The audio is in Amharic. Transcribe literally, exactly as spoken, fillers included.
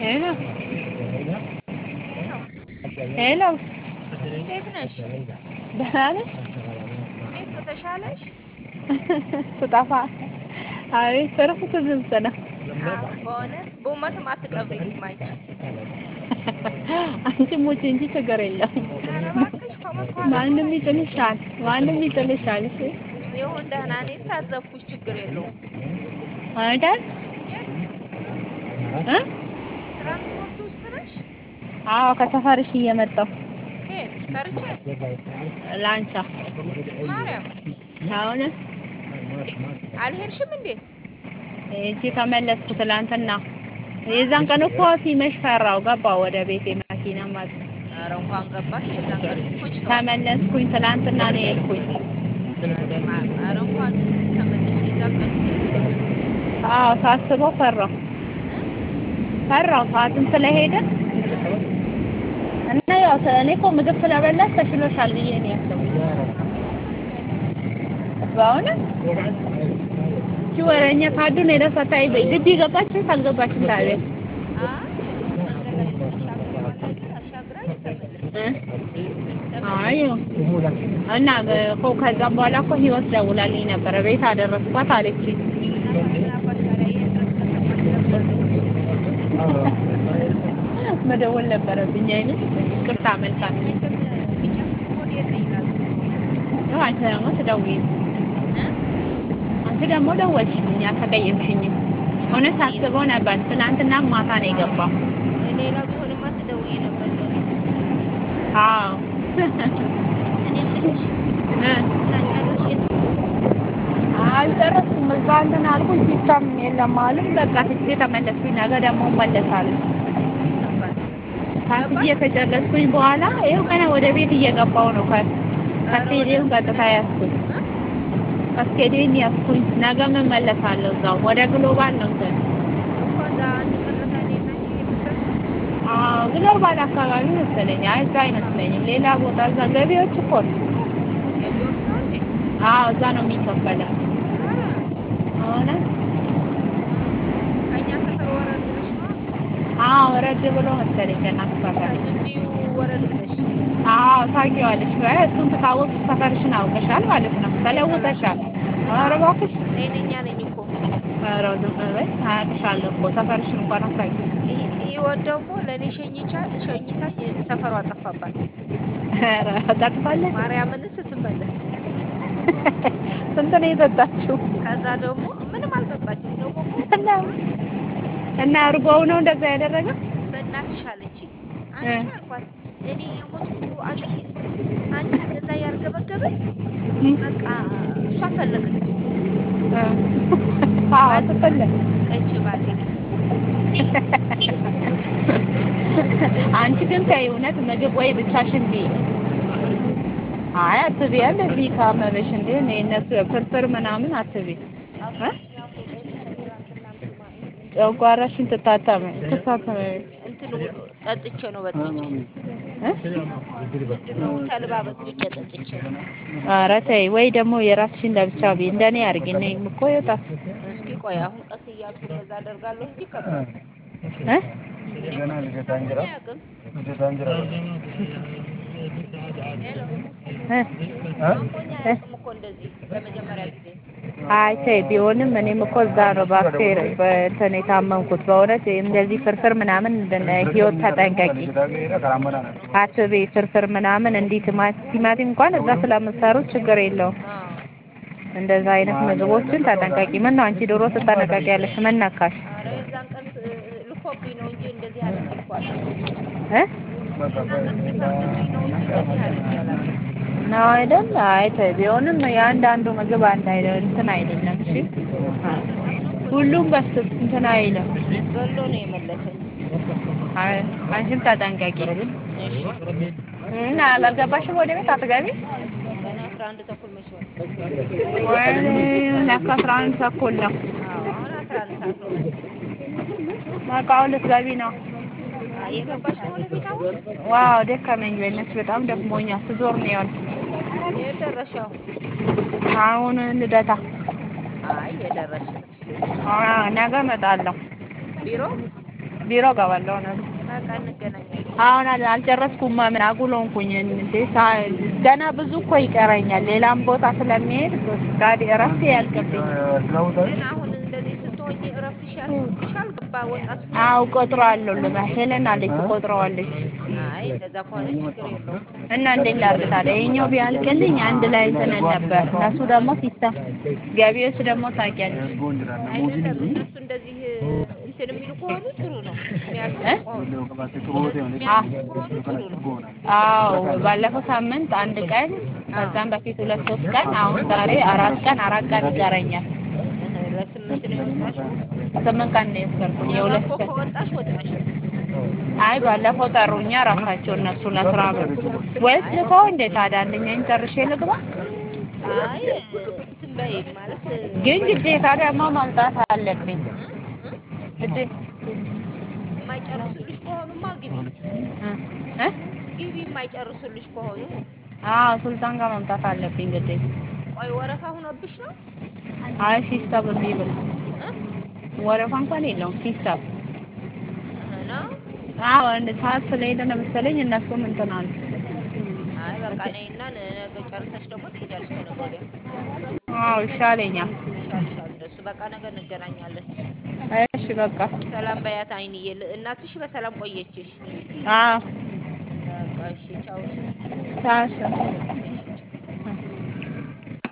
ሄሎ ሄሎ ሄሎ እንዴት ነሽ? ደህና ነሽ? እንዴት ነው ተሻለሽ? ስጠፋ አቤት ተረፉት ድምፅ ነው። አዎ በእውነት በእውነትም አትቀብሪኝም አንቺ። አንቺ ሙቺ እንጂ ችግር የለውም። ኧረ እባክሽ ከሞትኩ ኋላ ማንም ይጥልሻል፣ ማንም ይጥልሻል። እሺ ይሁን ደህና ነኝ ታዘብኩሽ ችግር የለውም። አይደል? የት እ ትራንስፖርት ውስጥ ነሽ? አዎ ከሰፈርሽ እየመጣሁ ከየት ከርቼ ላንቻ ማርያም አሁን እንዴ አልሄድሽም እንዴ? እቺ ተመለስኩ ትላንትና። የዛን ቀን እኮ ሲመሽ ፈራው ገባሁ ወደ ቤቴ መኪና ማለት ነው። ኧረ እንኳን ገባሽ የዛን ቀን መሽቷል። ተመለስኩኝ ትላንትና ነው የሄድኩኝ። እኔማ ኧረ እንኳን ተመለሽ የዛን ቀን አዎ ሳስበው ፈራው እ ፈራው ሰዓትም ስለሄደ እና ያው እኔ እኮ ምግብ ስለበላሽ ተሽሎሻል ብዬ ነው ያሰብኩት። በእውነት እቺ ወሬኛ ካዱን የደፈታይ በይ ግቢ ገባችሁ ካልገባችሁ ታዲያ አይ መንገድ ላይ ተሻግሮ ባላየር አሻግራኝ ተመለስኩ። አይ እና እኮ ከዛም በኋላ እኮ ህይወት ደውላልኝ ነበረ ቤት አደረስኳት አለችኝ። ምን አባሽ ታዲያ የት ድረስ ከሰማሽ ለምን መደወል ነበረብኝ አይደል? ቅርታ መልካም መቼም የሚጨክን ሆድ የለኝ እላለሁ። ነው አንተ ደግሞ ትደውይ እ አንቺ ደግሞ ደወልሽልኝ አልተቀየምሽኝም። እውነት ሳስበው ነበር ትናንትና ማታ ነው የገባው። ሌላው ቢሆንማ ትደውይ ነበር ለኔ። አዎ እኔ የምልሽ እ ላንቻ ደርሼ አልጨረስኩም። እዛ እንትን አልኩኝ ሲስተም የለም አሉኝ። በቃ ትቼ ተመለስኩኝ። ነገ ደግሞ እመለሳለሁ። ታክሲ ከጨረስኩኝ በኋላ ይኸው ገና ወደ ቤት እየገባሁ ነው። ከስቴዲየም ቀጥታ ያዝኩኝ ከስቴዲየም ያዝኩኝ። ነገም እመለሳለሁ እዛው ወደ ግሎባል ነው እንትን እኮ እዛ አንድ መረታ እኔና አንቺ የምትደርሺው አዎ ግሎባል አካባቢ መሰለኝ። አይ እዛ አይመስለኝም ሌላ ቦታ እዛ ገቢዎች እኮ ነው። ገቢዎች ነው እንዴ? አዎ እዛ ነው የሚከፈለው። ኧረ እውነት ከእኛ ሰፈር ወረድ ብለሽ ነው? አዎ ወረድ ብሎ መሰለኝ ከእናንተ ሰፈር ከግቢው ወረድ ብለሽ አዎ ታውቂዋለሽ። ወይ እሱን ካወቅሽ ሰፈርሽን አውቀሻል ማለት ነው። ተለውጠሻል። ኧረ እባክሽ ጤነኛ ነኝ እኮ። ኧረ ዝም በይ አውቅሻለሁ እኮ ሰፈርሽን እንኳን አታውቂም። ህይወት ደግሞ ለእኔ ሸኝቻ ሸኝታኝ ሰፈሯ ጠፋባት። ኧረ ጠጥታለች ማርያምን ስትመለስ ስንት ነው የጠጣችው? ከዛ ደግሞ ምንም አልጠጣችም። ደግሞ እና እና እርጎው ነው እንደዛ ያደረገ በእናትሽ አለችኝ። አንቺ አልኳት እኔ የሞትኩ አንቺ እንደዛ ያርገበገበኝ በቃ እሷ ፈለገች። አዎ ተፈለገ እቺ ባለጌ አንቺ ግን ተይ እውነት ምግብ ወይ ብቻሽን ብይ። አይ አትቢ ያለ እዚህ ካመረሽ እንደ እነሱ ፍርፍር ምናምን አትቢ እ ጨጓራሽን ትታጠብ ትታጠብ እንትን ጠጥቼ ነው በጥብጬ እ ነው ተልባ በጥብጬ ጠጥቼ። ኧረ ተይ ወይ ደግሞ የራስሽን ለብቻ ብይ እንደኔ አድርጊ። እኔም እኮ ይወጣል። እስኪ ቆይ አሁን ቀስ እያልኩ እንደዛ አደርጋለሁ እንጂ ከባድ እ አይ ተይ ቢሆንም እኔም እኮ እዛ ነው ባክቴር በእንትን የታመምኩት። በእውነት እንደዚህ ፍርፍር ምናምን ህይወት ተጠንቀቂ አትቤ ፍርፍር ምናምን እንዲህ ቲማቲም እንኳን እዛ ስለምትሰሩት ችግር የለውም። እንደዛ አይነት ምግቦችን ተጠንቀቂ። ምን ነው አንቺ ዶሮ ትጠነቀቂያለሽ? ምን ነካሽ? ኧረ የዛን ቀን ልኮብኝ ነው እንጂ እንደዚህ አድርጌ እኮ አላውቅም እ የዛን ቀን ሲፈርድብኝ ነው እንጂ እንደዚህ አድርጌ አላውቅም። ነው አይደል? አይ ተይ ቢሆንም የአንዳንዱ ምግብ አንድ አይደለም እንትን አይደለም። እሺ ሁሉም በስ እንትን አይልም። ገሎ ነው የመለሰኝ። አይ አንቺም ተጠንቀቂ። እሺ እና አልገባሽም ወደ ቤት አትገቢ? ገና አስራ አንድ ተኩል መች ሆነ? ወይኔ ለካ አስራ አንድ ተኩል ነው። አዎ አሁን አስራ አንድ ሰዓት ነው መሰለኝ። በቃ አሁን ልትገቢ ነው? አይ የገባሽ ነው ወደ ቤት አሁን? ዋው ደከመኝ። በእናትሽ በጣም ደክሞኛል። ስዞር ነው ያልኩት። የት ደረስሽ አሁን? አሁን ልደታ። አይ የደረስሽ ነው። አዎ ነገ እመጣለሁ። ቢሮ ቢሮ ገባለሁ ነው በቃ እንገናኛለን። አሁን አልጨረስኩም ምን አጉሎንኩኝ እንዴ ገና ብዙ እኮ ይቀረኛል ሌላም ቦታ ስለሚሄድ ጋዲ እረፍት ያልቅብኝ ግን አሁን እንደዚህ ስትሆኚ እረፍትሽ ያስፈልግሻል ገባ ወጣት ስትሆኚ አው ቆጥሯለሁ ለማ ሄለን አለች ቆጥሯለች አይ እንደዛ ከሆነ ችግር የለውም እና እንዴት ላድርግ ታዲያ ይኸኛው ቢያልቅልኝ አንድ ላይ እንትን ነበር እነሱ ደግሞ ሲስተም ገቢዎች ደግሞ ታውቂያለሽ አይደለም እነሱ እንደዚህ እንትን የሚሉ ከሆኑ ጥሩ ነው የሚያስቡ ከሆኑ አዎ ባለፈው ሳምንት አንድ ቀን ከዛም በፊት ሁለት ሶስት ቀን አሁን ዛሬ አራት ቀን አራት ቀን ይቀረኛል ለስምንት ነው የወጣሽው ስምንት ቀን ነው የወሰድኩኝ የሁለት ቀን ከወጣሽ ወጣሽ አይ ባለፈው ጠሩኛ ራሳቸው እነሱ ለስራ ወይስ ልከው እንዴት ታዲያ አንደኛዬን ጨርሼ ልግባ አይ እንትን በይ ማለት ግን ግዴታ ደግሞ ማምጣት አለብኝ እዴ የማይጨርሱልሽ ከሆኑማ ግቢ እ ግቢ የማይጨርሱልሽ ከሆኑ አዎ ሱልጣን ጋር ማምጣት አለብኝ ግዴታ ቆይ ወረፋ ሆኖብሽ ነው አይ ሲስተም ቢብል ወረፋ እንኳን የለውም ሲስተም ነው አዎ እንደ ሰዓት ስለሄደ ነው መሰለኝ እነሱም እንትን አሉ አይ በቃ ነይና ነገ ጨርሰሽ ደግሞ ትሄጃለሽ ከነገ ወዲያ አዎ ይሻለኛል ይሻልሻል እንደሱ በቃ ነገ እንገናኛለን እሺ በቃ ሰላም በያት አይንዬ እናትሽ በሰላም ቆየችሽ አዎ በቃ እሺ ቻው ቻው